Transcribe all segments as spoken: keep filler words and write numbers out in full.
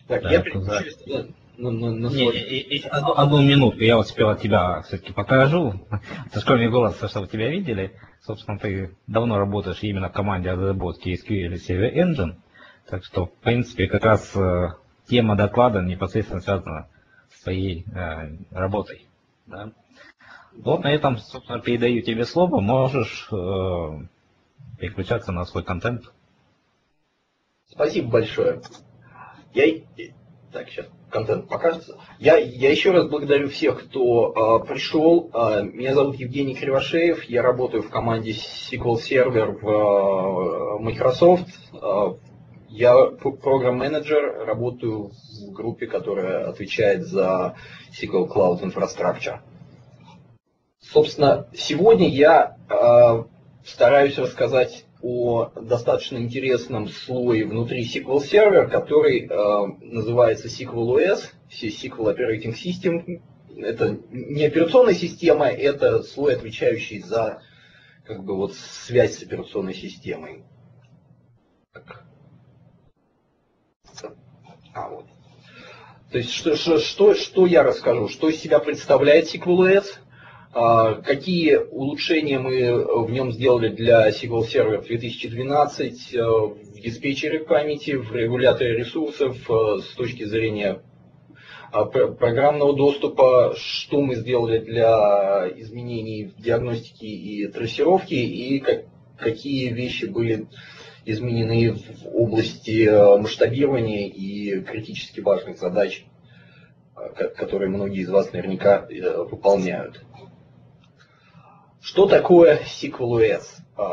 Так, да, я переключусь на, на, на не, не, не, одну, одну минуту, я успел от тебя все-таки покажу. Это школьный голос, чтобы тебя видели. Собственно, ты давно работаешь именно в команде разработки эс кью эль и Server Engine. Так что, в принципе, как раз э, тема доклада непосредственно связана с твоей э, работой. Да? Вот на этом, собственно, передаю тебе слово. Можешь э, переключаться на свой контент. Спасибо большое. Я... Так, сейчас контент покажется. Я, я еще раз благодарю всех, кто э, пришел. Э, меня зовут Евгений Кривошеев. Я работаю в команде эс ку эль Server в э, Microsoft. Э, я программ-менеджер, работаю в группе, которая отвечает за эс ку эль Cloud Infrastructure. Собственно, сегодня я э, стараюсь рассказать о достаточно интересном слое внутри эс ку эль Server, который э, называется эс ку эль о эс, эс ку эль Operating System. Это не операционная система, это слой, отвечающий за как бы, вот, связь с операционной системой. Так. А, вот. То есть, что, что, что я расскажу, что из себя представляет эс ку эль о эс, какие улучшения мы в нем сделали для эс ку эль Server две тысячи двенадцать в диспетчере памяти, в регуляторе ресурсов с точки зрения программного доступа, что мы сделали для изменений в диагностике и трассировке, и как, какие вещи были изменены в области масштабирования и критически важных задач, которые многие из вас наверняка выполняют. Что такое эс ку эль о эс?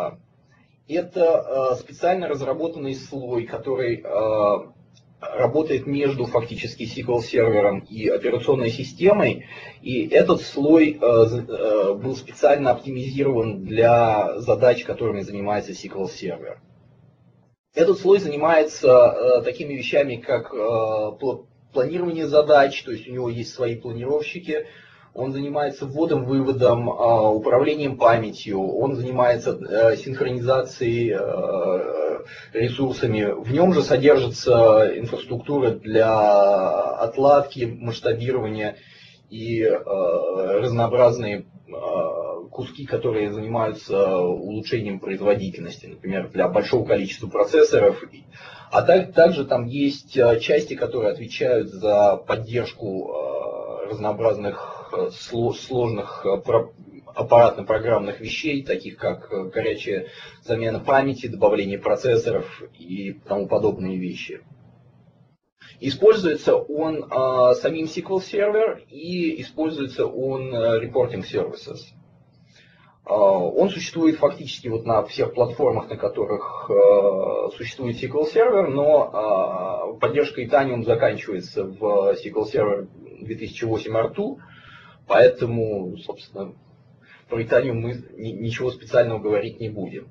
Это специально разработанный слой, который работает между фактически эс ку эль сервером и операционной системой. И этот слой был специально оптимизирован для задач, которыми занимается эс ку эль сервер. Этот слой занимается такими вещами, как планирование задач, то есть у него есть свои планировщики. Он занимается вводом-выводом, управлением памятью, он занимается синхронизацией ресурсами. В нем же содержится инфраструктура для отладки, масштабирования и разнообразные куски, которые занимаются улучшением производительности, например, для большого количества процессоров. А так, также там есть части, которые отвечают за поддержку разнообразных сложных аппаратно-программных вещей, таких как горячая замена памяти, добавление процессоров и тому подобные вещи. Используется он а, самим эс ку эль Server и используется он а, Reporting Services. А, он существует фактически вот на всех платформах, на которых а, существует эс ку эль Server, но а, поддержка Itanium заканчивается в эс ку эль Server две тысячи восемь ар ту. Поэтому, собственно, про Itanium мы ничего специального говорить не будем.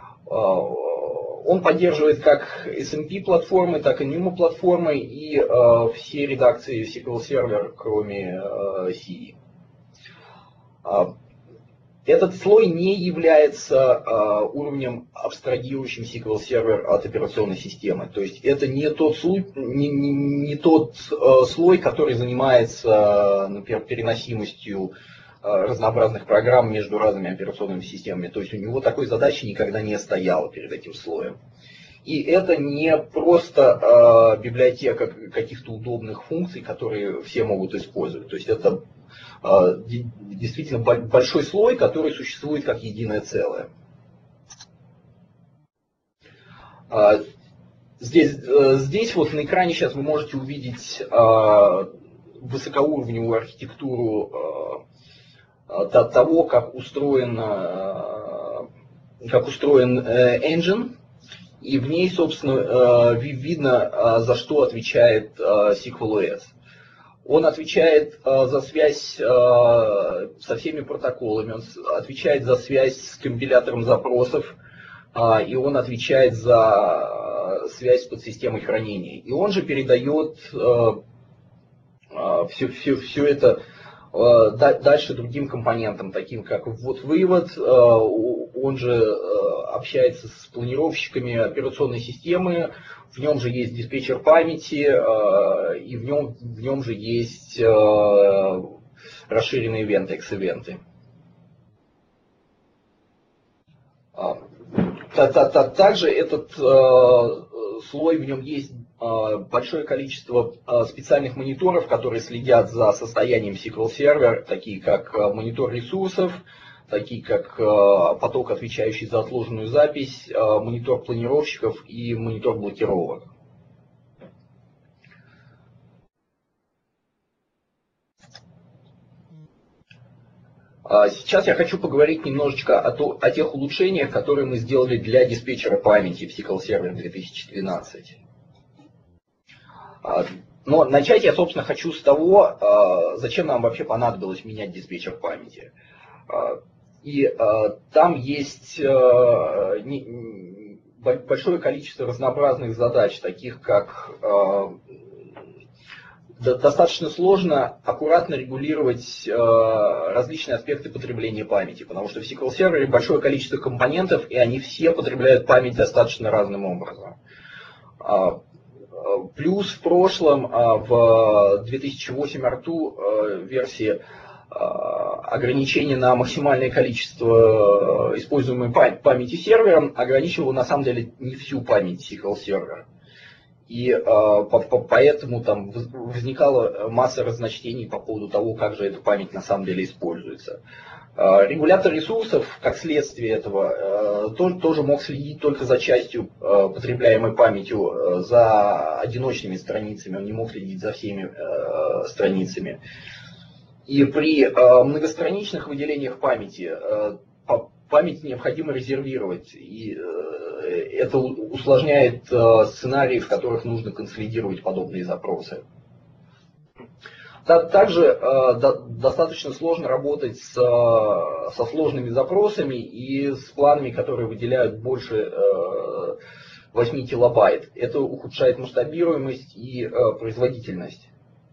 Он поддерживает как эс эм пи платформы, так и нюмо платформы и все редакции эс ку эль Server, кроме си и. Этот слой не является уровнем, абстрагирующим эс ку эль Server от операционной системы. То есть это не тот, слой, не, не, не тот слой, который занимается, например, переносимостью разнообразных программ между разными операционными системами. То есть у него такой задачи никогда не стояло перед этим слоем. И это не просто э, библиотека каких-то удобных функций, которые все могут использовать. То есть это э, действительно большой слой, который существует как единое целое. Э, здесь, э, здесь вот на экране сейчас вы можете увидеть э, высокоуровневую архитектуру э, того, как устроен, э, как устроен э, engine. И в ней, собственно, видно, за что отвечает эс ку эль о эс. Он отвечает за связь со всеми протоколами, он отвечает за связь с компилятором запросов, и он отвечает за связь с подсистемой хранения. И он же передает все, все, все это дальше другим компонентам, таким как ввод-вывод, он же общается с планировщиками операционной системы, в нем же есть диспетчер памяти, и в нем, в нем же есть расширенные ивенты, экс-ивенты. Также этот слой, в нем есть большое количество специальных мониторов, которые следят за состоянием эс ку эль-сервер, такие как монитор ресурсов, такие как поток, отвечающий за отложенную запись, монитор планировщиков и монитор блокировок. Сейчас я хочу поговорить немножечко о, то, о тех улучшениях, которые мы сделали для диспетчера памяти в эс ку эль Server две тысячи двенадцать. Но начать я, собственно, хочу с того, зачем нам вообще понадобилось менять диспетчер памяти. И там есть большое количество разнообразных задач, таких как достаточно сложно аккуратно регулировать э, различные аспекты потребления памяти, потому что в эс ку эль Server большое количество компонентов, и они все потребляют память достаточно разным образом. А, плюс в прошлом, а, в две тысячи восемь ар ту а, версии а, ограничение на максимальное количество используемой памяти сервером ограничивало на самом деле не всю память эс ку эль Server. И э, по, по, поэтому там возникала масса разночтений по поводу того, как же эта память на самом деле используется. Э, регулятор ресурсов, как следствие этого, э, тоже, тоже мог следить только за частью э, потребляемой памятью, э, за одиночными страницами, он не мог следить за всеми э, страницами. И при э, многостраничных выделениях памяти э, память необходимо резервировать, и это усложняет сценарии, в которых нужно консолидировать подобные запросы. Также достаточно сложно работать с, со сложными запросами и с планами, которые выделяют больше восьми килобайт. Это ухудшает масштабируемость и производительность.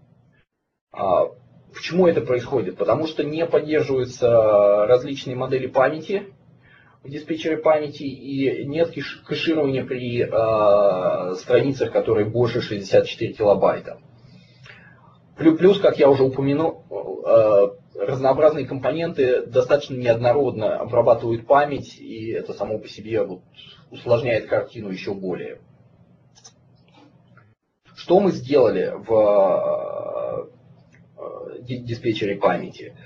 Почему это происходит? Потому что не поддерживаются различные модели памяти в диспетчере памяти и нет кэширования при э, страницах, которые больше шестидесяти четырёх килобайта. Плюс, как я уже упомянул, э, разнообразные компоненты достаточно неоднородно обрабатывают память, и это само по себе вот усложняет картину еще более. Что мы сделали в диспетчере памяти?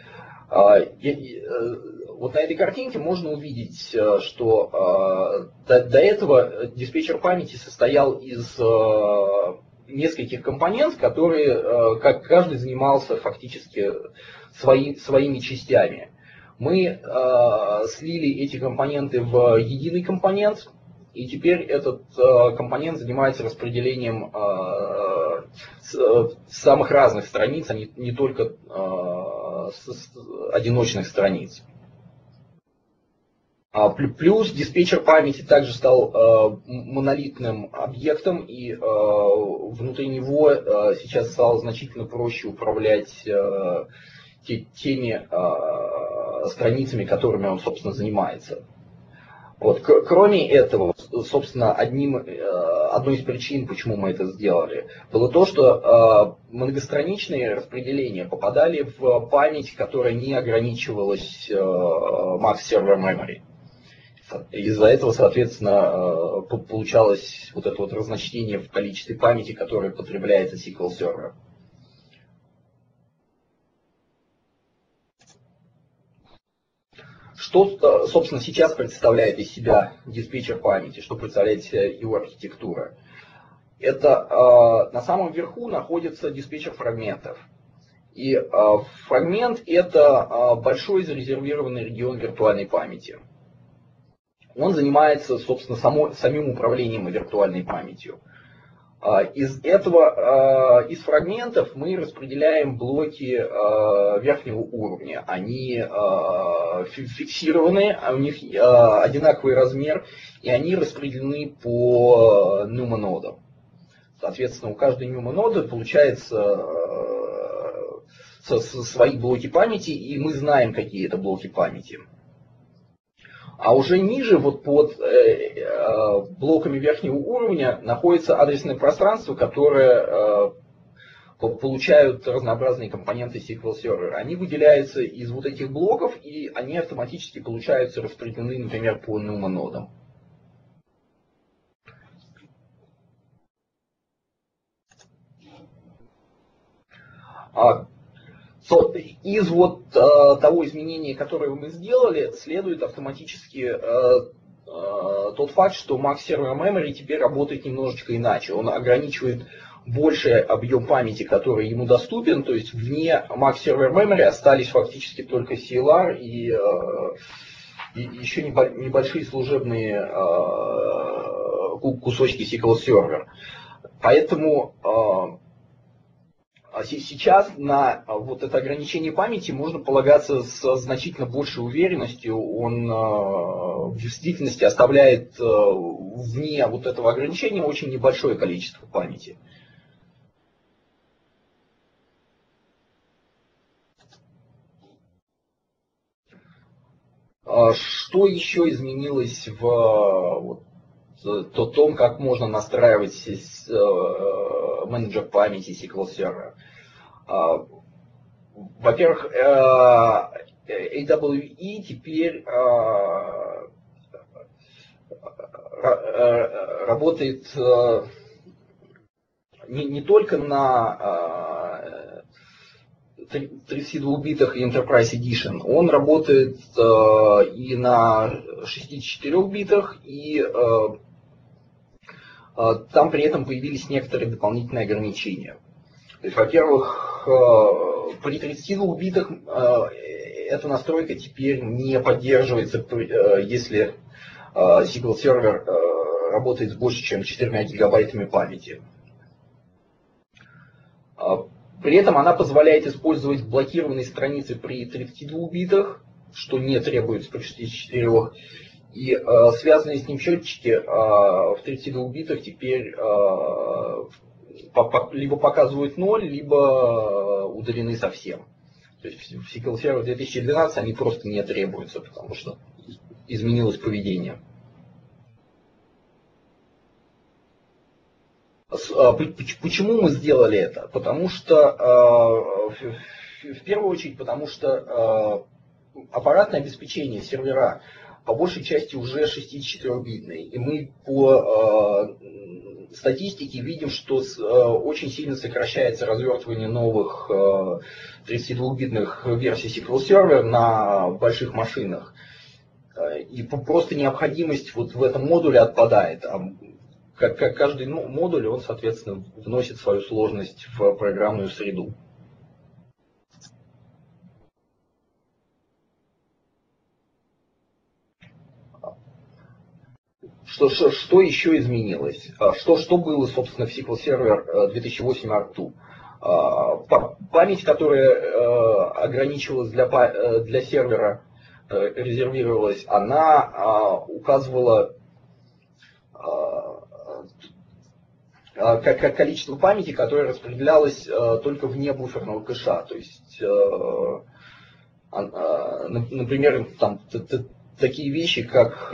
Вот на этой картинке можно увидеть, что до, до этого диспетчер памяти состоял из нескольких компонентов, которые как каждый занимался фактически свои, своими частями. Мы слили эти компоненты в единый компонент, и теперь этот компонент занимается распределением самых разных страниц, а не, не только одиночных страниц. Плюс диспетчер памяти также стал монолитным объектом, и внутри него сейчас стало значительно проще управлять теми страницами, которыми он, собственно, занимается. Вот. Кроме этого, собственно, одним, одной из причин, почему мы это сделали, было то, что многостраничные распределения попадали в память, которая не ограничивалась max server memory. Из-за этого, соответственно, получалось вот это вот разночтение в количестве памяти, которое потребляется эс ку эль Server. Что, собственно, сейчас представляет из себя диспетчер памяти, что представляет из себя его архитектура? Это на самом верху находится диспетчер фрагментов. И фрагмент – это большой зарезервированный регион виртуальной памяти. Он занимается, собственно, само, самим управлением виртуальной памятью. Из этого, из фрагментов мы распределяем блоки верхнего уровня. Они фиксированы, у них одинаковый размер, и они распределены по нума-нодам. Соответственно, у каждой нума-ноды получается свои блоки памяти, и мы знаем, какие это блоки памяти. А уже ниже, вот под э, э, блоками верхнего уровня, находится адресное пространство, которое э, получают разнообразные компоненты эс ку эль Server. Они выделяются из вот этих блоков, и они автоматически получаются распределены, например, по Numa нодам. Из вот э, того изменения, которое мы сделали, следует автоматически э, э, тот факт, что Max Server Memory теперь работает немножечко иначе. Он ограничивает больший объем памяти, который ему доступен, то есть вне Max Server Memory остались фактически только си эл ар и, э, и еще небольшие служебные э, кусочки эс ку эль Server. Поэтому э, сейчас на вот это ограничение памяти можно полагаться с значительно большей уверенностью. Он в действительности оставляет вне вот этого ограничения очень небольшое количество памяти. Что еще изменилось в вот, то, том, как можно настраивать менеджер памяти эс ку эль Server? Во-первых, эй дабл ю и теперь работает не, не только на тридцати двух битах и Enterprise Edition, он работает и на шестидесяти четырёх битах, и там при этом появились некоторые дополнительные ограничения. То есть, во-первых, при тридцати двух битах эта настройка теперь не поддерживается, если эс ку эль Server работает с больше, чем четырьмя гигабайтами памяти. При этом она позволяет использовать блокированные страницы при тридцати двух битах, что не требуется при шестидесяти четырёх. И э, связанные с ним счетчики э, в тридцати двух битах теперь э, по, по, либо показывают ноль, либо удалены совсем. То есть в эс ку эль Server две тысячи двенадцать они просто не требуются, потому что изменилось поведение. Почему мы сделали это? Потому что, в первую очередь, потому что аппаратное обеспечение сервера по большей части уже шестидесятичетырёхбитный. И мы по статистике видим, что очень сильно сокращается развертывание новых тридцатидвухбитных версий эс ку эль Server на больших машинах. И просто необходимость вот в этом модуле отпадает. Как, как каждый модуль, он, соответственно, вносит свою сложность в программную среду. Что, что, что еще изменилось? Что, что было, собственно, в эс ку эль Server две тысячи восемь ар два? Память, которая ограничивалась для, для сервера, резервировалась, она указывала как количество памяти, которое распределялось только вне буферного кэша. То есть, например, там такие вещи, как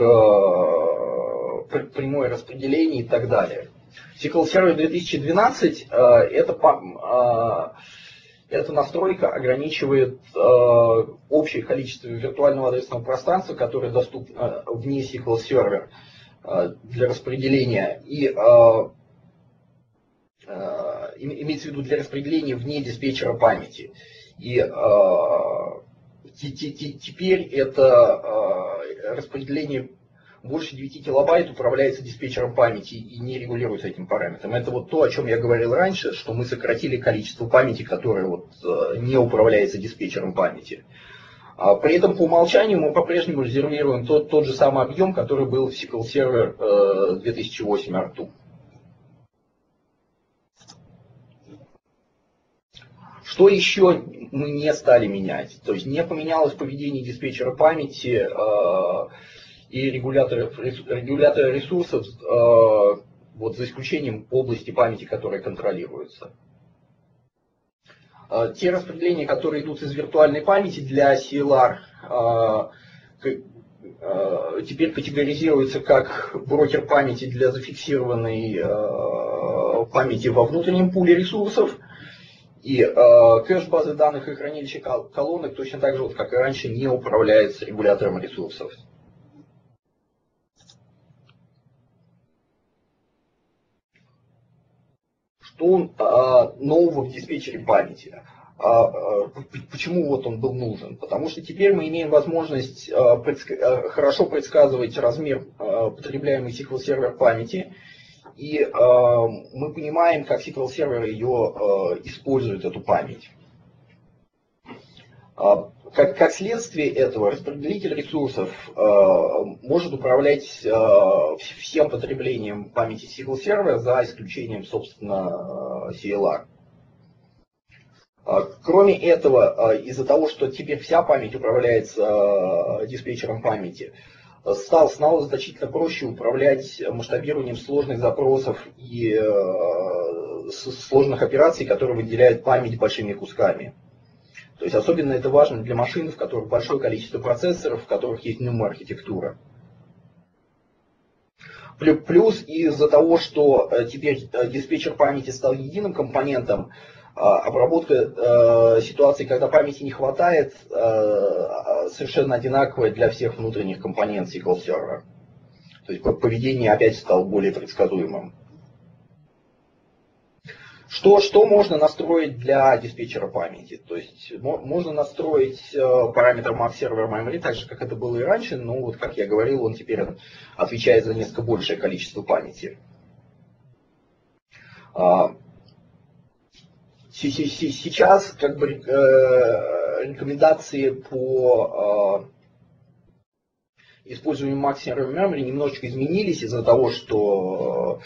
прямое распределение и так далее. эс ку эль Server две тысячи двенадцать это, эта настройка ограничивает общее количество виртуального адресного пространства, которое доступно вне эс ку эль Server для распределения, и имеется в виду для распределения вне диспетчера памяти. И теперь это распределение больше девяти килобайт управляется диспетчером памяти и не регулируется этим параметром. Это вот то, о чем я говорил раньше, что мы сократили количество памяти, которое вот не управляется диспетчером памяти. При этом по умолчанию мы по-прежнему резервируем тот, тот же самый объем, который был в эс ку эль Server две тысячи восемь ар два. Что еще мы не стали менять? То есть не поменялось поведение диспетчера памяти э, и регулятора, регулятора ресурсов, э, вот, за исключением области памяти, которые контролируются. Э, те распределения, которые идут из виртуальной памяти для си эл ар, э, теперь категоризируется как брокер памяти для зафиксированной памяти во внутреннем пуле ресурсов. И кэш базы данных и хранилища колонок точно так же, вот, как и раньше, не управляется регулятором ресурсов. Что а, нового в диспетчере памяти? А, а, почему вот он был нужен? Потому что теперь мы имеем возможность а, предск... а, хорошо предсказывать размер а, потребляемой эс ку эль-сервер памяти, и а, мы понимаем, как эс ку эль-сервер ее а, использует, эту память. А, как, как следствие этого, распределитель ресурсов а, может управлять а, всем потреблением памяти эс ку эль-сервера за исключением, собственно, си эл ар. А, кроме этого, а, из-за того, что теперь вся память управляется а, диспетчером памяти, стало, стало значительно проще управлять масштабированием сложных запросов и а, сложных операций, которые выделяют память большими кусками. То есть особенно это важно для машин, в которых большое количество процессоров, в которых есть нюмо-архитектура. Плюс из-за того, что теперь диспетчер памяти стал единым компонентом, обработка ситуации, когда памяти не хватает, совершенно одинаковая для всех внутренних компонентов эс ку эль-сервера. То есть поведение опять стало более предсказуемым. Что, что можно настроить для диспетчера памяти? То есть можно настроить параметр max server memory, так же, как это было и раньше, но вот, как я говорил, он теперь отвечает за несколько большее количество памяти. Сейчас как бы рекомендации по использованию max server memory немножечко изменились из-за того, что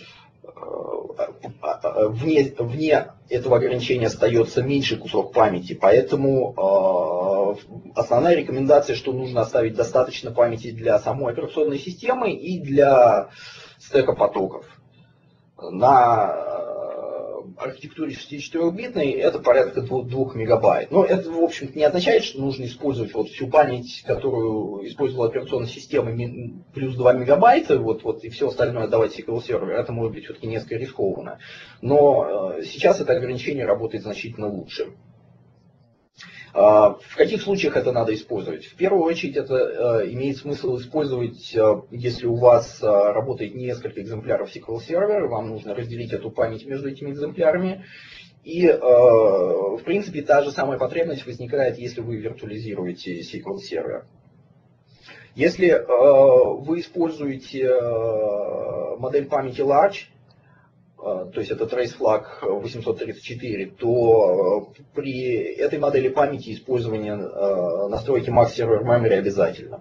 Вне, вне этого ограничения остается меньший кусок памяти, поэтому э, основная рекомендация, что нужно оставить достаточно памяти для самой операционной системы и для стека потоков. На архитектуре шестидесятичетырёхбитной это порядка двух мегабайт. Но это, в общем-то, не означает, что нужно использовать вот всю память, которую использовала операционная система, плюс два мегабайта, вот, вот, и все остальное отдавать эс ку эль-серверу. Это может быть все-таки несколько рискованно. Но э, сейчас это ограничение работает значительно лучше. В каких случаях это надо использовать? В первую очередь это имеет смысл использовать, если у вас работает несколько экземпляров эс ку эль-сервера, вам нужно разделить эту память между этими экземплярами. И, в принципе, та же самая потребность возникает, если вы виртуализируете эс ку эль-сервер. Если вы используете модель памяти Large, то есть это Trace Flag восемьсот тридцать четыре, то при этой модели памяти использование настройки Max Server Memory обязательно.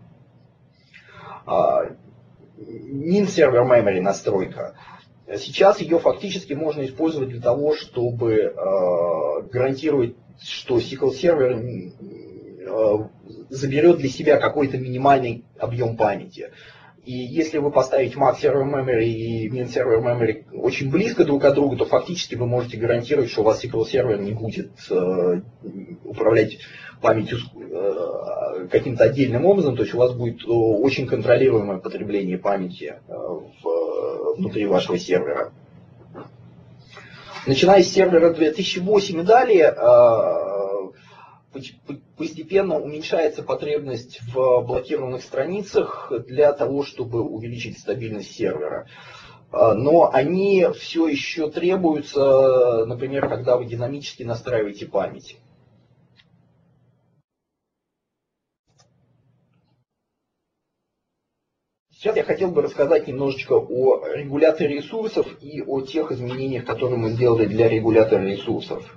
Min Server Memory настройка. Сейчас ее фактически можно использовать для того, чтобы гарантировать, что эс ку эль-сервер заберет для себя какой-то минимальный объем памяти. И если вы поставите Max Server Memory и Min Server Memory очень близко друг от друга, то фактически вы можете гарантировать, что у вас эс ку эль-сервер не будет э, управлять памятью э, каким-то отдельным образом, то есть у вас будет очень контролируемое потребление памяти э, в, внутри вашего сервера. Начиная с сервера две тысячи восемь и далее, э, постепенно уменьшается потребность в блокированных страницах для того, чтобы увеличить стабильность сервера. Но они все еще требуются, например, когда вы динамически настраиваете память. Сейчас я хотел бы рассказать немножечко о регуляторе ресурсов и о тех изменениях, которые мы сделали для регулятора ресурсов.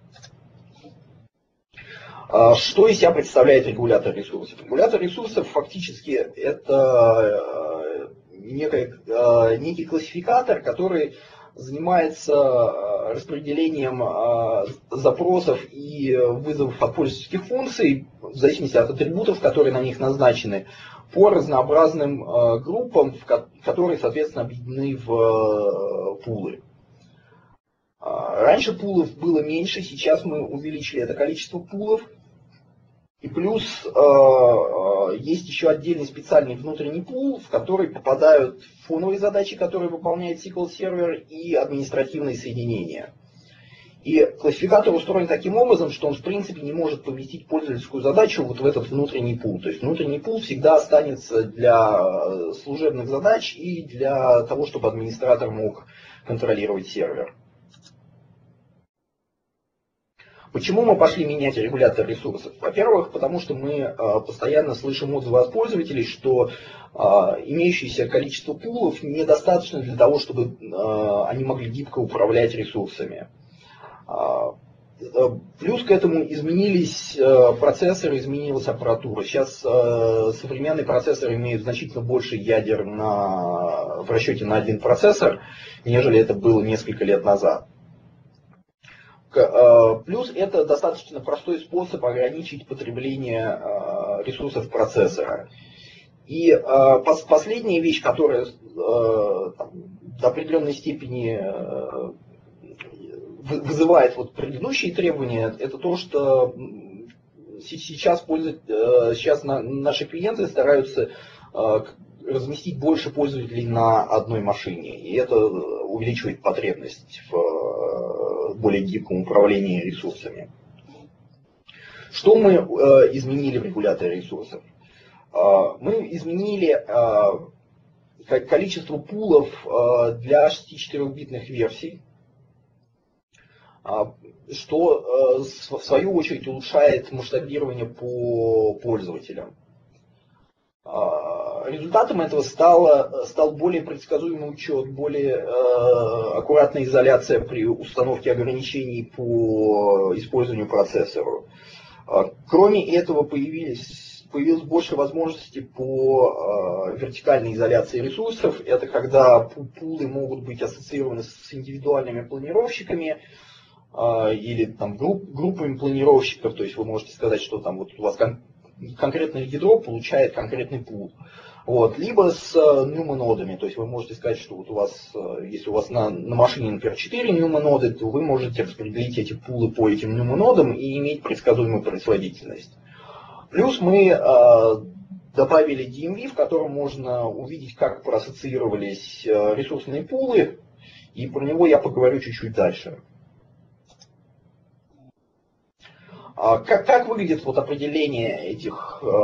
Что из себя представляет регулятор ресурсов? Регулятор ресурсов фактически это некий, некий классификатор, который занимается распределением запросов и вызовов от пользовательских функций, в зависимости от атрибутов, которые на них назначены, по разнообразным группам, которые, соответственно, объединены в пулы. Раньше пулов было меньше, сейчас мы увеличили это количество пулов. И плюс есть еще отдельный специальный внутренний пул, в который попадают фоновые задачи, которые выполняет эс ку эль-сервер, и административные соединения. И классификатор устроен таким образом, что он в принципе не может поместить пользовательскую задачу вот в этот внутренний пул. То есть внутренний пул всегда останется для служебных задач и для того, чтобы администратор мог контролировать сервер. Почему мы пошли менять регулятор ресурсов? Во-первых, потому что мы э, постоянно слышим отзывы от пользователей, что э, имеющееся количество пулов недостаточно для того, чтобы э, они могли гибко управлять ресурсами. Э, плюс к этому изменились э, процессоры, изменилась аппаратура. Сейчас э, современные процессоры имеют значительно больше ядер на, в расчете на один процессор, нежели это было несколько лет назад. Плюс это достаточно простой способ ограничить потребление ресурсов процессора. И последняя вещь, которая там, до определенной степени вызывает вот предыдущие требования, это то, что сейчас, сейчас наши клиенты стараются разместить больше пользователей на одной машине. И это увеличивает потребность в более гибком управлении ресурсами. Что мы э, изменили в регуляторе ресурсов? Э, мы изменили э, количество пулов э, для шестидесятичетырёхбитных версий, э, что э, в свою очередь улучшает масштабирование по пользователям. Результатом этого стало, стал более предсказуемый учет, более э, аккуратная изоляция при установке ограничений по использованию процессора. Кроме этого появились, появилось больше возможностей по э, вертикальной изоляции ресурсов. Это когда пулы могут быть ассоциированы с индивидуальными планировщиками э, или там, групп, группами планировщиков. То есть вы можете сказать, что там вот у вас кон конкретное ядро получает конкретный пул. Вот. Либо с ньюма-нодами, то есть вы можете сказать, что вот у вас, если у вас на, на машине, например, четыре ньюма-ноды, то вы можете распределить эти пулы по этим ньюма-нодам и иметь предсказуемую производительность. Плюс мы э, добавили ди эм ви, в котором можно увидеть, как проассоциировались ресурсные пулы, и про него я поговорю чуть-чуть дальше. Как, как выглядит вот определение этих э,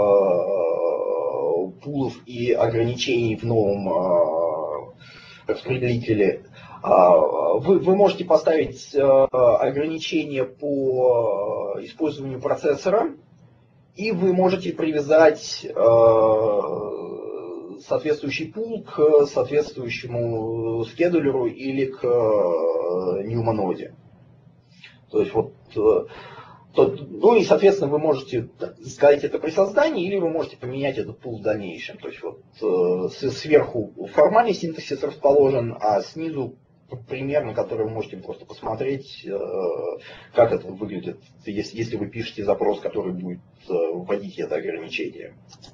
пулов и ограничений в новом э, распределителе? Вы, вы можете поставить э, ограничения по использованию процессора, и вы можете привязать э, соответствующий пул к соответствующему скедулеру или к э, ньюма-ноде. То есть вот... Э, Ну и, соответственно, вы можете сказать это при создании, или вы можете поменять этот пул в дальнейшем. То есть вот э, сверху формальный синтаксис расположен, а снизу пример, на который вы можете просто посмотреть, э, как это выглядит, если, если вы пишете запрос, который будет э, вводить это ограничение.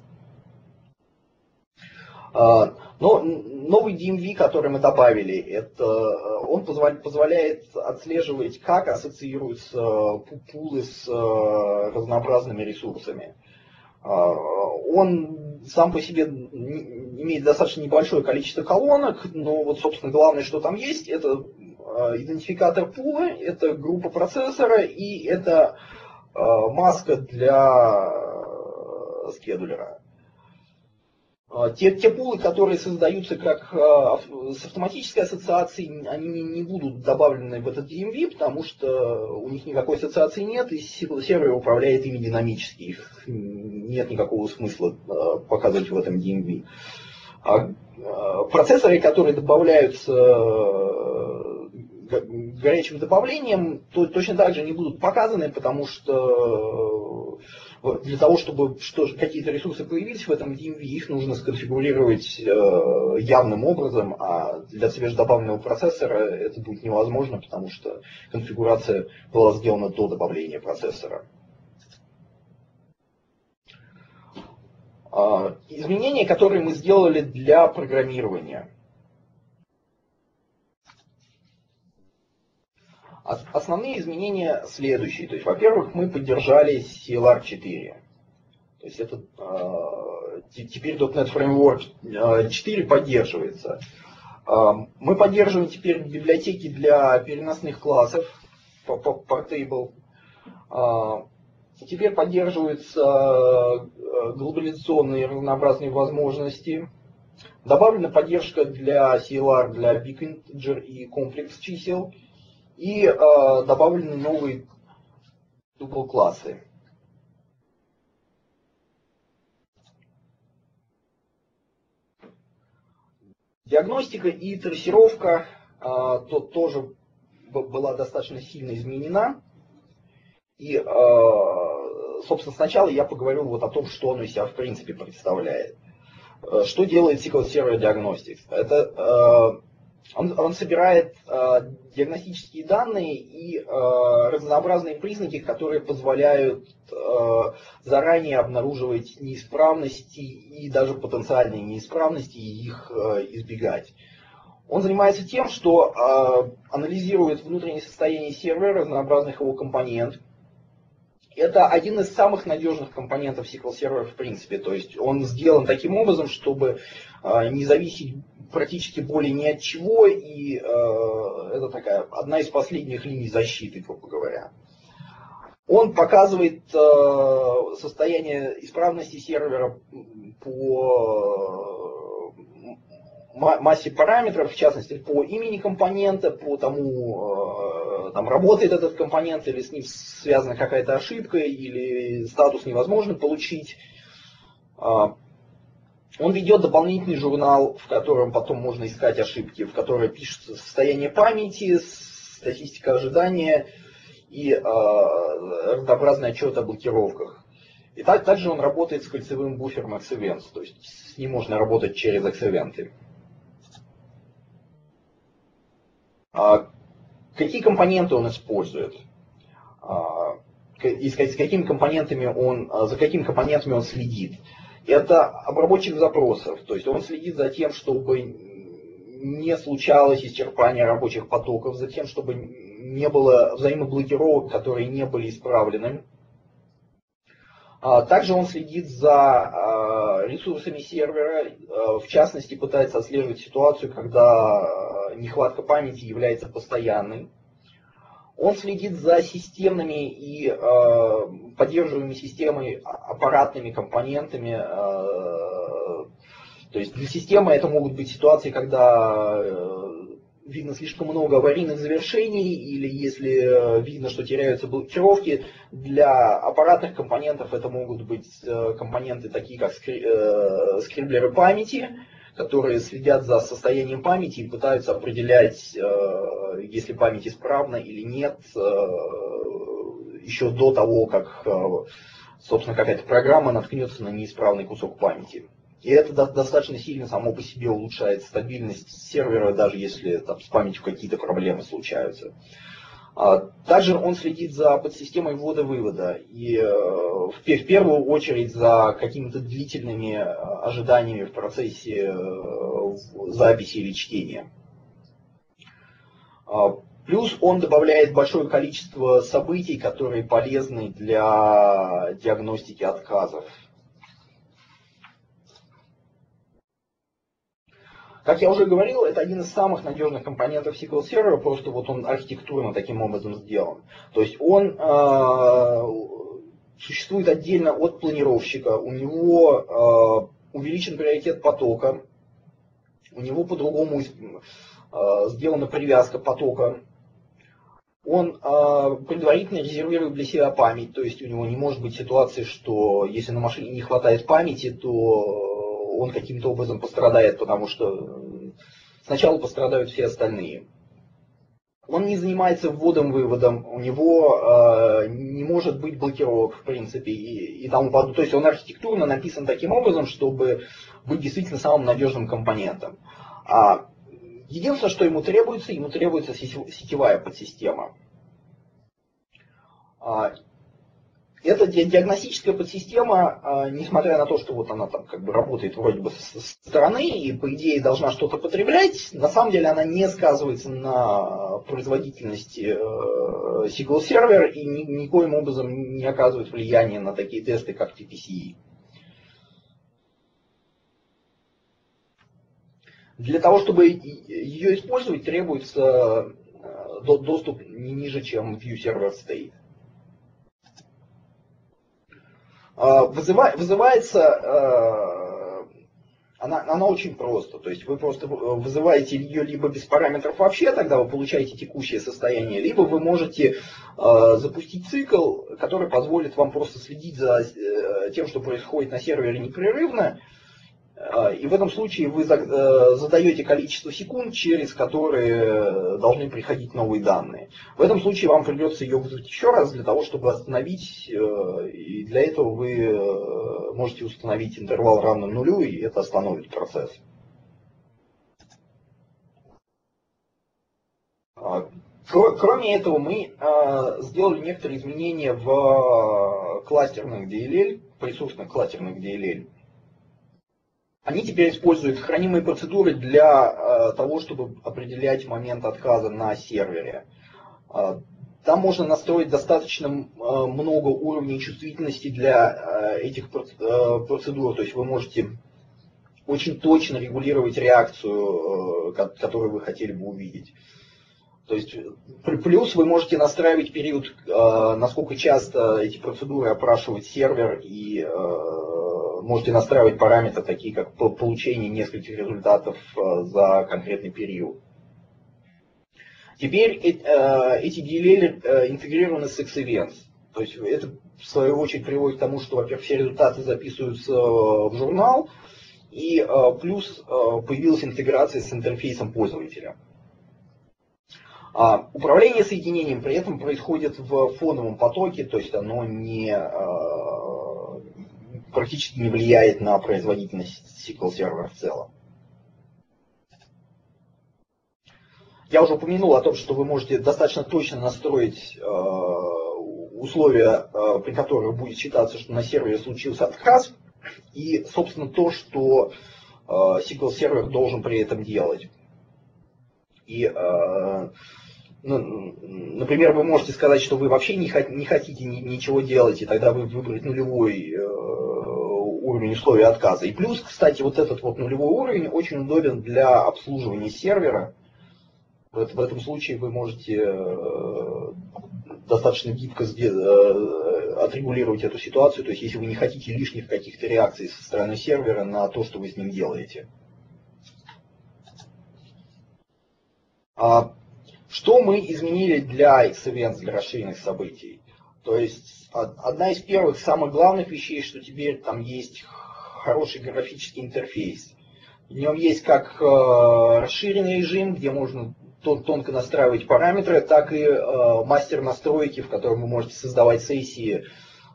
Но новый ди эм ви, который мы добавили, это, он позволяет отслеживать, как ассоциируются пулы с разнообразными ресурсами. Он сам по себе имеет достаточно небольшое количество колонок, но вот, собственно, главное, что там есть, это идентификатор пула, это группа процессора и это маска для скедулера. Те, те пулы, которые создаются как э, с автоматической ассоциацией, они не будут добавлены в этот ди эм ви, потому что у них никакой ассоциации нет, и сервер управляет ими динамически. Их нет никакого смысла э, показывать в этом ди эм ви. А э, процессоры, которые добавляются э, горячим добавлением, то, точно так же не будут показаны, потому что для того, чтобы что, какие-то ресурсы появились в этом ди эм ви, их нужно сконфигурировать э, явным образом, а для свежедобавленного процессора это будет невозможно, потому что конфигурация была сделана до добавления процессора. Э, изменения, которые мы сделали для программирования. Основные изменения следующие. То есть, во-первых, мы поддержали си эл ар четыре. То есть это теперь .дот нет Framework четыре поддерживается. Мы поддерживаем теперь библиотеки для переносных классов, Portable. Теперь поддерживаются глобализационные разнообразные возможности. Добавлена поддержка для си эл ар, для Big Integer и комплекс чисел. И добавлены новые тупл-классы. Диагностика и трассировка а, то, тоже была достаточно сильно изменена. И, а, собственно, сначала я поговорю вот о том, что оно из себя в принципе представляет. Что делает эс ку эль Server Diagnostics? Это, а, он, он собирает а, диагностические данные и а, разнообразные признаки, которые позволяют а, заранее обнаруживать неисправности и даже потенциальные неисправности и их а, избегать. Он занимается тем, что а, анализирует внутреннее состояние сервера, разнообразных его компонентов. Это один из самых надежных компонентов эс ку эль Server в принципе. То есть он сделан таким образом, чтобы а, не зависеть практически более ни от чего, и э, это такая одна из последних линий защиты, грубо говоря. Он показывает э, состояние исправности сервера по массе параметров, в частности по имени компонента, по тому, э, там, работает этот компонент, или с ним связана какая-то ошибка, или статус невозможно получить. Он ведет дополнительный журнал, в котором потом можно искать ошибки, в котором пишется состояние памяти, статистика ожидания и э, разнообразный отчет о блокировках. И так, также он работает с кольцевым буфером X-Events, то есть с ним можно работать через X-Events. А какие компоненты он использует? А, и с какими компонентами он, за какими компонентами он следит? Это обработчик запросов, то есть он следит за тем, чтобы не случалось исчерпание рабочих потоков, за тем, чтобы не было взаимоблокировок, которые не были исправлены. Также он следит за ресурсами сервера, в частности пытается отслеживать ситуацию, когда нехватка памяти является постоянной. Он следит за системными и э, поддерживаемыми системой аппаратными компонентами. Э, то есть для системы это могут быть ситуации, когда э, видно слишком много аварийных завершений, или если э, видно, что теряются блокировки. Для аппаратных компонентов это могут быть э, компоненты такие, как скри, э, скриблеры памяти, которые следят за состоянием памяти и пытаются определять, если память исправна или нет, еще до того, как, собственно, какая-то программа наткнется на неисправный кусок памяти. И это достаточно сильно само по себе улучшает стабильность сервера, даже если там с памятью какие-то проблемы случаются. Также он следит за подсистемой ввода-вывода и в первую очередь за какими-то длительными ожиданиями в процессе записи или чтения. Плюс он добавляет большое количество событий, которые полезны для диагностики отказов. Как я уже говорил, это один из самых надежных компонентов эс ку эль Server, просто вот он архитектурно таким образом сделан. То есть он э, существует отдельно от планировщика, у него э, увеличен приоритет потока, у него по-другому э, сделана привязка потока. Он э, предварительно резервирует для себя память, то есть у него не может быть ситуации, что если на машине не хватает памяти, то он каким-то образом пострадает, потому что сначала пострадают все остальные. Он не занимается вводом-выводом, у него э, не может быть блокировок, в принципе, и, и тому подобное. То есть он архитектурно написан таким образом, чтобы быть действительно самым надежным компонентом. А единственное, что ему требуется, ему требуется сетевая подсистема. Эта диагностическая подсистема, несмотря на то, что вот она там как бы работает вроде бы со стороны и по идее должна что-то потреблять, на самом деле она не сказывается на производительности эс ку эль Server и ни, никоим образом не оказывает влияния на такие тесты, как ти пи си и. Для того, чтобы ее использовать, требуется доступ не ниже, чем view server state. Вызывается, она, она очень просто, то есть вы просто вызываете ее либо без параметров вообще, тогда вы получаете текущее состояние, либо вы можете запустить цикл, который позволит вам просто следить за тем, что происходит на сервере непрерывно, и в этом случае вы задаете количество секунд, через которые должны приходить новые данные. В этом случае вам придется ее вызвать еще раз для того, чтобы остановить, и для этого вы можете установить интервал равным нулю, и это остановит процесс. Кроме этого, мы сделали некоторые изменения в кластерных ди эл эл, в ресурсных кластерных ди эл эл. Они теперь используют хранимые процедуры для э, того, чтобы определять момент отказа на сервере. Э, там можно настроить достаточно э, много уровней чувствительности для э, этих э, процедур. То есть вы можете очень точно регулировать реакцию, э, которую вы хотели бы увидеть. То есть плюс вы можете настраивать период, э, насколько часто эти процедуры опрашивает сервер, и э, можете настраивать параметры, такие как получение нескольких результатов за конкретный период. Теперь эти ди эл эл интегрированы с Xevents. То есть это в свою очередь приводит к тому, что, во-первых, все результаты записываются в журнал, и плюс появилась интеграция с интерфейсом пользователя. Управление соединением при этом происходит в фоновом потоке, то есть оно не... практически не влияет на производительность эс ку эль сервера в целом. Я уже упомянул о том, что вы можете достаточно точно настроить э, условия, э, при которых будет считаться, что на сервере случился отказ, и, собственно, то, что э, эс ку эль сервер должен при этом делать. И, э, ну, например, вы можете сказать, что вы вообще не, не хотите ни, ничего делать, и тогда вы выбрать нулевой э, уровень условий отказа. И плюс, кстати, вот этот вот нулевой уровень очень удобен для обслуживания сервера. В этом случае вы можете достаточно гибко отрегулировать эту ситуацию, то есть если вы не хотите лишних каких-то реакций со стороны сервера на то, что вы с ним делаете. Что мы изменили для Xevents, для расширенных событий? То есть одна из первых, самых главных вещей, что теперь там есть хороший графический интерфейс. В нем есть как расширенный режим, где можно тонко настраивать параметры, так и мастер настройки, в котором вы можете создавать сессии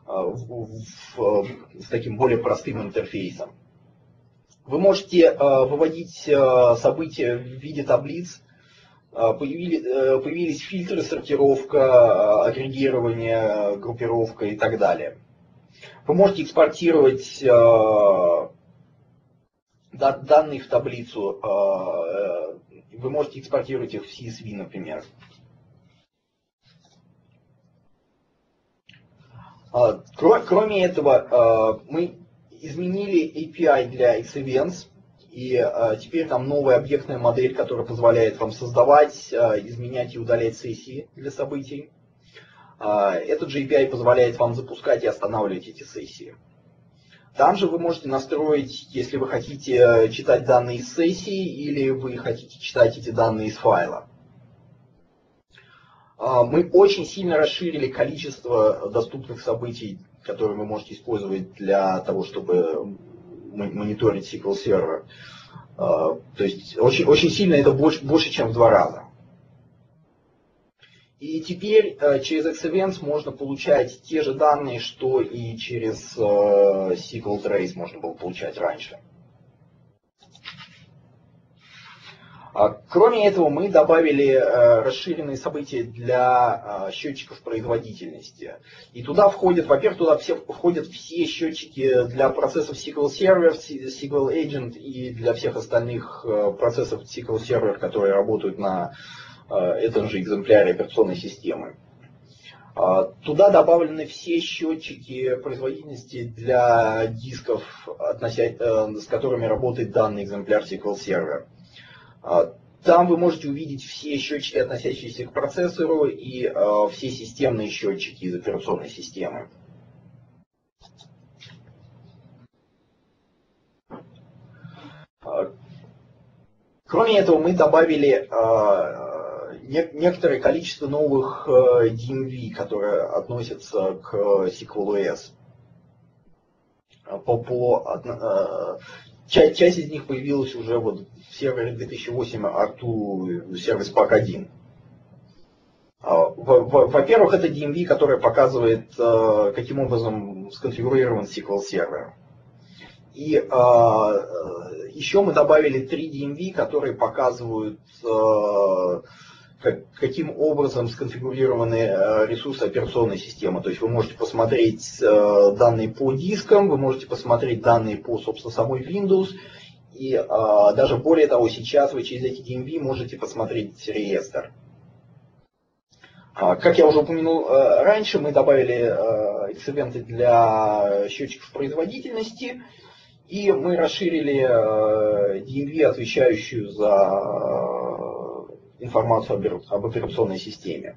с таким более простым интерфейсом. Вы можете выводить события в виде таблиц. Появились, появились фильтры, сортировка, агрегирование, группировка и так далее. Вы можете экспортировать данные в таблицу, вы можете экспортировать их в си эс ви, например. Кроме этого, мы изменили эй пи ай для Xevents. И а, теперь там новая объектная модель, которая позволяет вам создавать, а, изменять и удалять сессии для событий. А, этот же эй пи ай позволяет вам запускать и останавливать эти сессии. Там же вы можете настроить, если вы хотите читать данные из сессии или вы хотите читать эти данные из файла. А, мы очень сильно расширили количество доступных событий, которые вы можете использовать для того, чтобы мониторить эс ку эль сервер. То есть очень, очень сильно это больше, больше, чем в два раза. И теперь через Xevents можно получать те же данные, что и через эс ку эль Trace можно было получать раньше. Кроме этого, мы добавили расширенные события для счетчиков производительности. И туда входят, во-первых, туда все, входят все счетчики для процессов эс ку эль Server, эс ку эль Agent и для всех остальных процессов эс ку эль Server, которые работают на этом же экземпляре операционной системы. Туда добавлены все счетчики производительности для дисков, с которыми работает данный экземпляр эс ку эль Server. Там вы можете увидеть все счетчики, относящиеся к процессору, и э, все системные счетчики из операционной системы. Кроме этого, мы добавили э, не, некоторое количество новых э, ди эм ви, которые относятся к эс ку эл эс. По, по, э, часть, часть из них появилась уже вот в сервере две тысячи восемь ар ту сервис пак один. Во-первых, это ди эм ви, которое показывает, э, каким образом сконфигурирован эс ку эль сервер. И э, еще мы добавили три ди эм ви, которые показывают, э, как, каким образом сконфигурированы э, ресурсы операционной системы. То есть вы можете посмотреть э, данные по дискам, вы можете посмотреть данные по, собственно, самой Windows. И э, даже более того, сейчас вы через эти ди эм ви можете посмотреть реестр. Как я уже упомянул э, раньше, мы добавили э, эксивенты для счетчиков производительности. И мы расширили ди эм ви, отвечающую за информацию об операционной системе.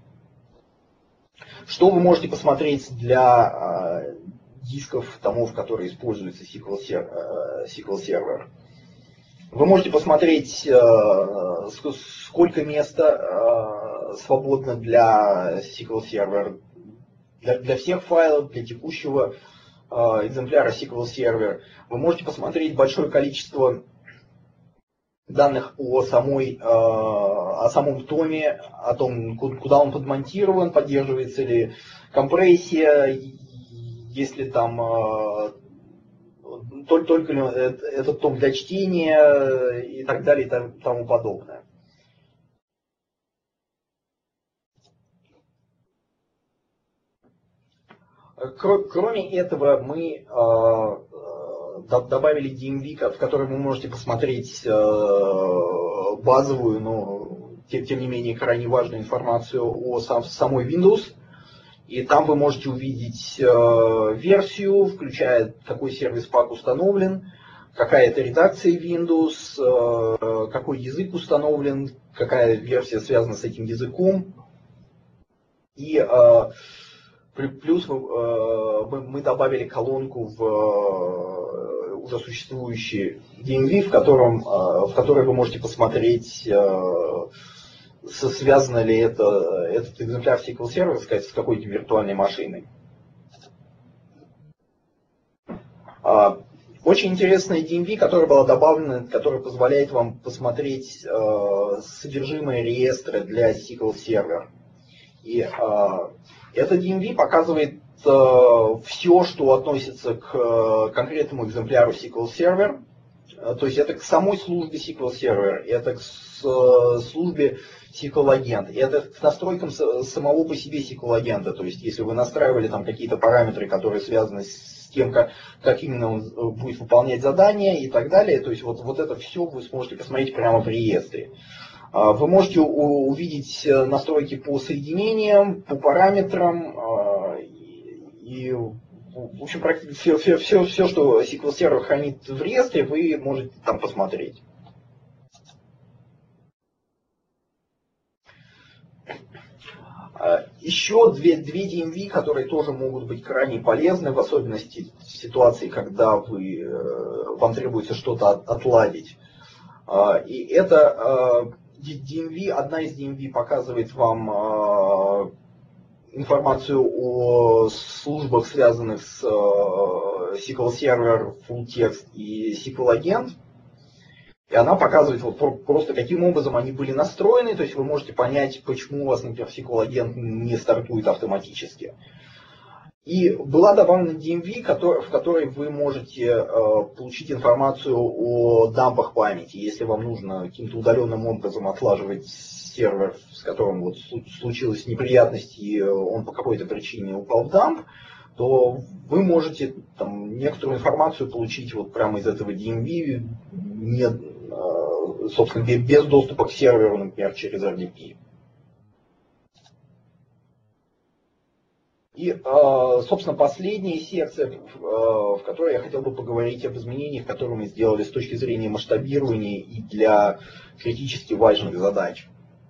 Что вы можете посмотреть для дисков, томов, которые используются эс ку эль сервер? Вы можете посмотреть, сколько места свободно для эс ку эль сервер, для, для всех файлов, для текущего экземпляра эс ку эль сервер. Вы можете посмотреть большое количество данных о, самой, о самом томе, о том, куда он подмонтирован, поддерживается ли компрессия, если там только, только ли этот том для чтения и так далее и тому подобное. Кроме этого, мы добавили ди эм ви, в котором вы можете посмотреть базовую, но тем не менее крайне важную информацию о самой Windows. И там вы можете увидеть версию, включая какой сервис пак установлен, какая это редакция Windows, какой язык установлен, какая версия связана с этим языком. И плюс мы, мы добавили колонку в уже существующий ди эм ви, в, котором, в которой вы можете посмотреть, связано ли это, этот экземпляр эс ку эль сервера с какой-то виртуальной машиной. Очень интересная ди эм ви, которая была добавлена, которая позволяет вам посмотреть содержимое реестра для эс ку эль сервер. И эта ди эм ви показывает э, все, что относится к э, конкретному экземпляру эс ку эль сервер. Э, то есть это к самой службе эс ку эль сервер, это к с, э, службе эс ку эль агент, это к настройкам с, самого по себе эс ку эль агента. То есть если вы настраивали там какие-то параметры, которые связаны с тем, как, как именно он будет выполнять задания и так далее, то есть вот, вот это все вы сможете посмотреть прямо в реестре. Вы можете увидеть настройки по соединениям, по параметрам, и, в общем, все, все, все, все, что эс ку эль сервер хранит в реестре, вы можете там посмотреть. Еще две, две ди эм ви, которые тоже могут быть крайне полезны, в особенности в ситуации, когда вы, вам требуется что-то отладить. И это ди эм ви, одна из ди эм ви показывает вам э, информацию о службах, связанных с э, эс ку эль Server, Full Text и эс ку эль Agent. И она показывает вот просто каким образом они были настроены, то есть вы можете понять, почему у вас, например, эс ку эль Agent не стартует автоматически. И была добавлена ди эм ви, в которой вы можете э, получить информацию о дампах памяти. Если вам нужно каким-то удаленным образом отлаживать сервер, с которым вот случилась неприятность, и он по какой-то причине упал в дамп, то вы можете там некоторую информацию получить вот прямо из этого ди эм ви, не, э, собственно, без доступа к серверу, например, через эр ди пи. И, собственно, последняя секция, в которой я хотел бы поговорить об изменениях, которые мы сделали с точки зрения масштабирования и для критически важных задач.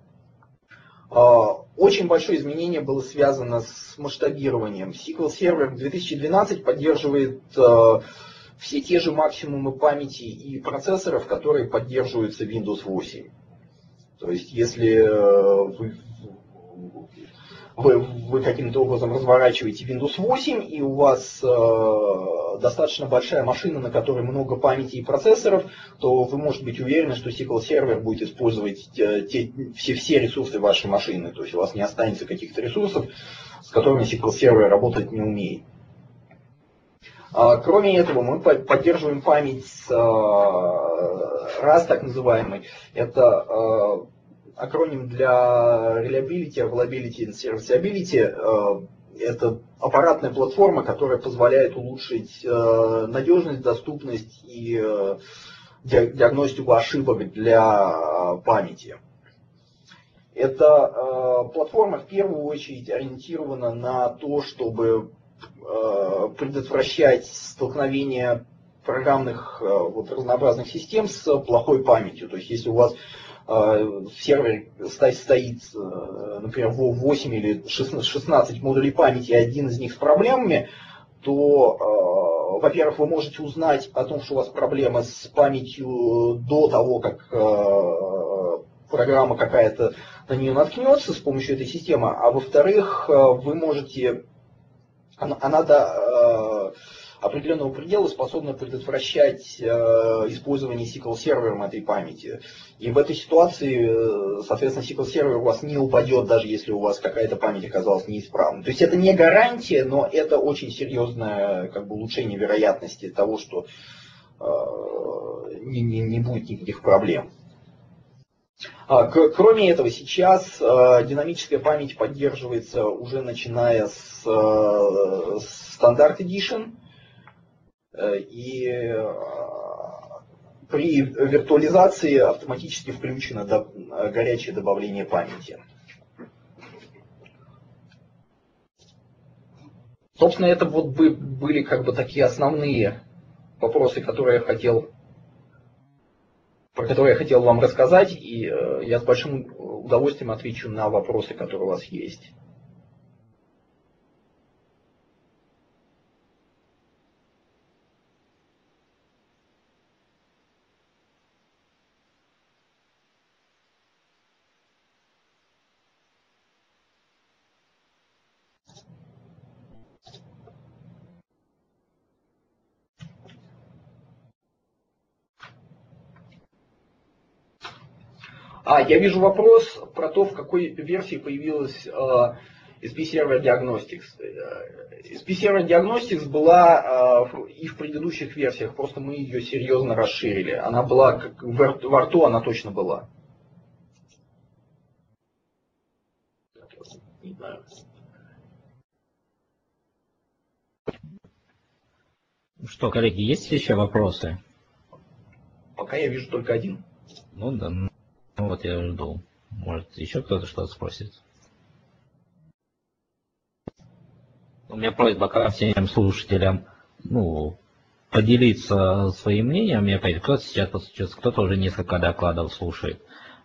Очень большое изменение было связано с масштабированием. эс ку эль Server две тысячи двенадцать поддерживает все те же максимумы памяти и процессоров, которые поддерживаются Windows восемь. То есть, если вы, вы, вы каким-то образом разворачиваете Windows восемь, и у вас э, достаточно большая машина, на которой много памяти и процессоров, то вы можете быть уверены, что эс ку эль Server будет использовать те, те, все, все ресурсы вашей машины. То есть, у вас не останется каких-то ресурсов, с которыми эс ку эль Server работать не умеет. Кроме этого, мы поддерживаем память раз так называемый. Это акроним для Reliability, Availability and Serviceability. Это аппаратная платформа, которая позволяет улучшить надежность, доступность и диагностику ошибок для памяти. Эта платформа в первую очередь ориентирована на то, чтобы предотвращать столкновение программных вот, разнообразных систем с плохой памятью. То есть, если у вас э, в сервере стоит, например, восемь или шестнадцать модулей памяти, и один из них с проблемами, то, э, во-первых, вы можете узнать о том, что у вас проблемы с памятью до того, как э, программа какая-то на нее наткнется с помощью этой системы, а во-вторых, вы можете Она, она до э, определенного предела способна предотвращать э, использование эс ку эль сервером этой памяти. И в этой ситуации, соответственно, эс ку эль сервер у вас не упадет, даже если у вас какая-то память оказалась неисправной. То есть это не гарантия, но это очень серьезное как бы, улучшение вероятности того, что э, не, не, не будет никаких проблем. Кроме этого, сейчас динамическая память поддерживается уже начиная с Standard Edition, и при виртуализации автоматически включено горячее добавление памяти. Собственно, это вот были как бы такие основные вопросы, которые я хотел про которые я хотел вам рассказать, и я с большим удовольствием отвечу на вопросы, которые у вас есть. А, я вижу вопрос про то, в какой версии появилась э, эс пи Server Diagnostics. эс пи Server Diagnostics была э, и в предыдущих версиях, просто мы ее серьезно расширили. Она была, как в арту она точно была. Не знаю. Что, коллеги, есть еще вопросы? Пока я вижу только один. Ну да. Ну вот я жду. Может, еще кто-то что-то спросит. У меня просьба ко всем слушателям, ну, поделиться своим мнением. Я опять, кто-то сейчас подключился, кто-то уже несколько докладов слушает.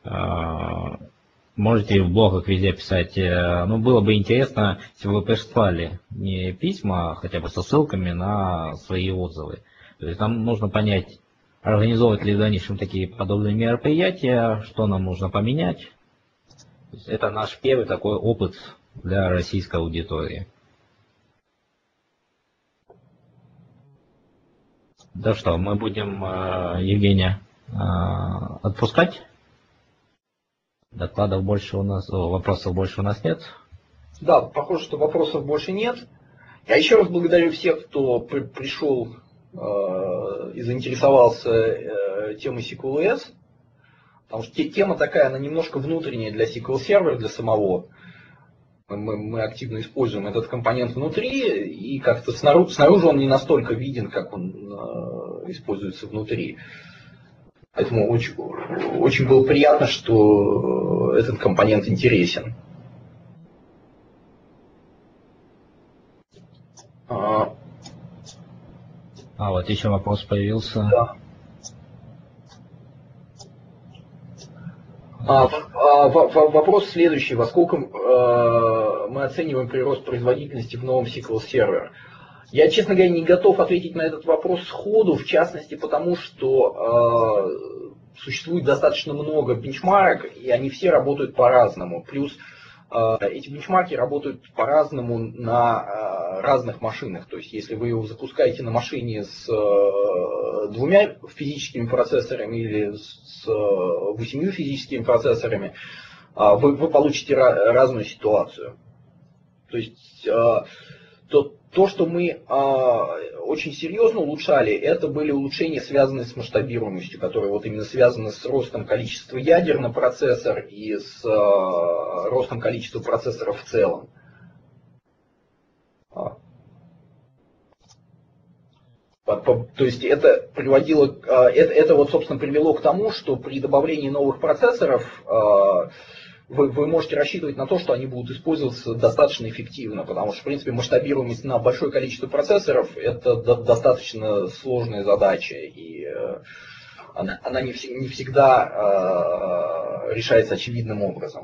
Можете в блогах везде писать. Ну, было бы интересно, если бы вы прислали не письма, а хотя бы со ссылками на свои отзывы. То есть нам нужно понять, организовывать ли в дальнейшем такие подобные мероприятия, что нам нужно поменять. Это наш первый такой опыт для российской аудитории. Да что, мы будем Евгения отпускать? Докладов больше у нас, вопросов больше у нас нет? Да, похоже, что вопросов больше нет. Я еще раз благодарю всех, кто при, пришел и заинтересовался темой эс ку эль эс, потому что тема такая, она немножко внутренняя для эс ку эль Server, для самого. Мы, мы активно используем этот компонент внутри, и как-то снаружи, снаружи он не настолько виден, как он используется внутри. Поэтому очень, очень было приятно, что этот компонент интересен. А вот еще вопрос появился. Да. А, а, вопрос следующий. Во сколько э, мы оцениваем прирост производительности в новом эс ку эль-сервере? Я, честно говоря, не готов ответить на этот вопрос сходу, в частности потому, что э, существует достаточно много бенчмарок, и они все работают по-разному. Плюс э, эти бенчмарки работают по-разному на э, разных машинах. То есть, если вы его запускаете на машине с э, двумя физическими процессорами или с э, восемью физическими процессорами, э, вы, вы получите ra- разную ситуацию. То есть, э, то, То, что мы э, очень серьезно улучшали, это были улучшения, связанные с масштабируемостью, которые вот именно связаны с ростом количества ядер на процессор и с э, ростом количества процессоров в целом. А. По, по, то есть это приводило, э, это, это вот, собственно, привело к тому, что при добавлении новых процессоров э, Вы, вы можете рассчитывать на то, что они будут использоваться достаточно эффективно, потому что, в принципе, масштабируемость на большое количество процессоров – это до, достаточно сложная задача, и э, она, она не, вс не всегда э, решается очевидным образом.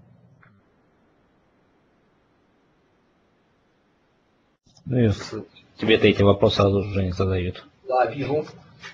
Ну и тебе-то эти вопросы сразу же не задают. Да, вижу.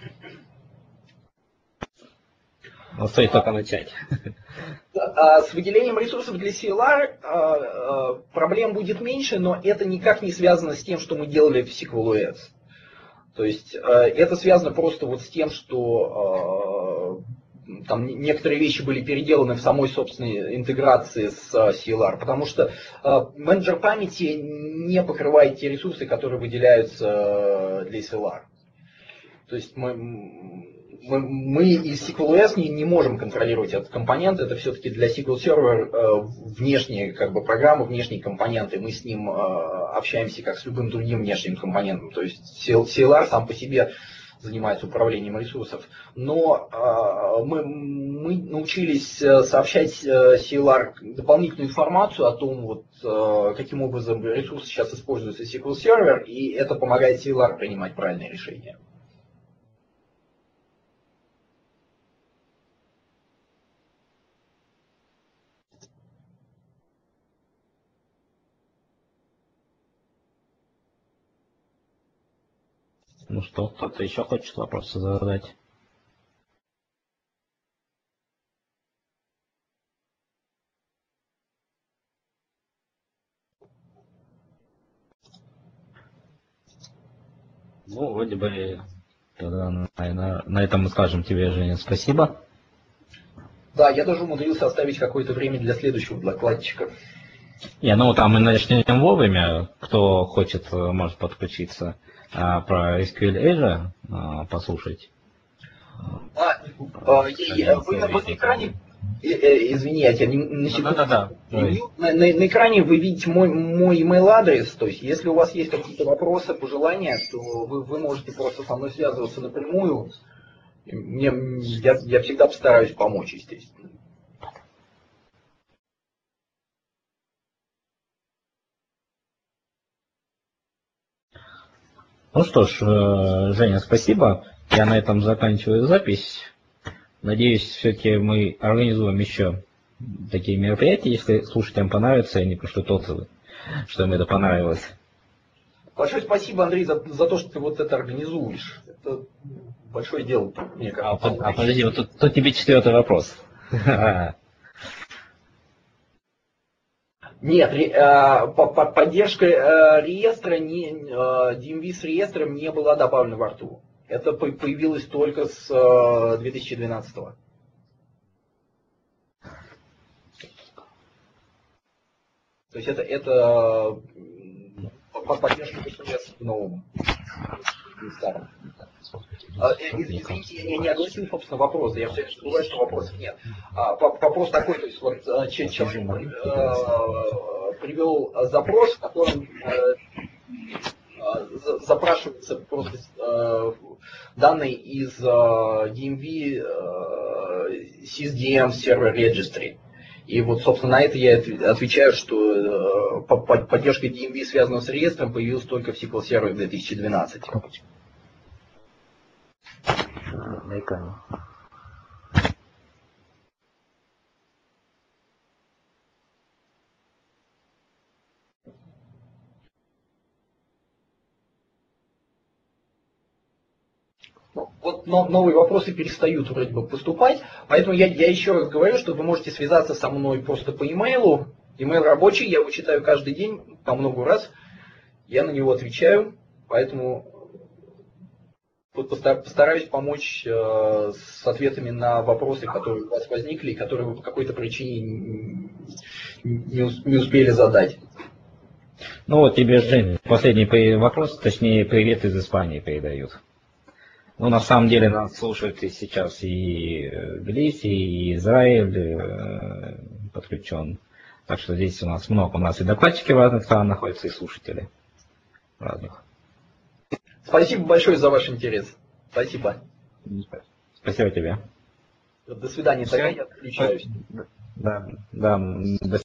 Но стоит только начать. С выделением ресурсов для си эл ар проблем будет меньше, но это никак не связано с тем, что мы делали в эс ку эль о эс. То есть это связано просто вот с тем, что там некоторые вещи были переделаны в самой собственной интеграции с си эл ар, потому что менеджер памяти не покрывает те ресурсы, которые выделяются для эс эл ар. То есть мы... Мы, мы из эс ку эль о эс не, не можем контролировать этот компонент, это все-таки для эс ку эль Server э, внешние как бы, программы, внешние компоненты, мы с ним э, общаемся как с любым другим внешним компонентом, то есть си эл ар сам по себе занимается управлением ресурсов, но э, мы, мы научились сообщать э, си эл ар дополнительную информацию о том, вот, э, каким образом ресурсы сейчас используются в эс ку эль Server, и это помогает си эл ар принимать правильные решения. Ну что, кто-то еще хочет вопросы задать? Ну, вроде бы, тогда, наверное, на этом мы скажем тебе, Женя, спасибо. Да, я тоже умудрился оставить какое-то время для следующего докладчика. Не, ну там мы начнем вовремя. Кто хочет, может подключиться а, про эс ку эль Azure а, послушать. А, а, я, вы, вы на экране, э, э, извини, я тебя не, на секунду. Да, да, да. На, на, на экране вы видите мой, мой email адрес, то есть если у вас есть какие-то вопросы, пожелания, то вы, вы можете просто со мной связываться напрямую. Мне, я, я всегда постараюсь помочь, естественно. Ну что ж, Женя, спасибо. Я на этом заканчиваю запись. Надеюсь, все-таки мы организуем еще такие мероприятия, если слушателям понравится, и они пришлют отзывы, что им это понравилось. Большое спасибо, Андрей, за, за то, что ты вот это организуешь. Это большое дело, мне кажется. А, а подожди, вот тут, тут тебе четвертый вопрос. Нет, поддержка реестра, ди эм ви с реестром не была добавлена во рту. Это появилось только с две тысячи двенадцатого. То есть это, это поддержка в новом, в старом. Извините, я не огласил, собственно, вопрос. Я все забываю, что вопросов нет. Вопрос такой, то есть вот человек привел запрос, в котором запрашиваются просто данные из ди эм ви SysDM Server Registry. И вот, собственно, на это я отвечаю, что поддержка ди эм ви, связанного с реестром, появилась только в эс ку эль Server две тысячи двенадцать. на экране. Вот новые вопросы перестают вроде бы поступать, поэтому я, я еще раз говорю, что вы можете связаться со мной просто по имейлу. Имейл рабочий, я его читаю каждый день, по много раз, я на него отвечаю, поэтому постараюсь помочь э, с ответами на вопросы, которые у вас возникли, и которые вы по какой-то причине не, не успели задать. Ну вот тебе, Жень, последний вопрос, точнее привет из Испании передают. Ну, на самом деле нас слушают и сейчас и Тбилиси, и Израиль подключен. Так что здесь у нас много. У нас и докладчики в разных странах находятся, и слушатели разных. Спасибо большое за ваш интерес. Спасибо. Спасибо тебе. До свидания. Тогда я отключаюсь. Да, да, до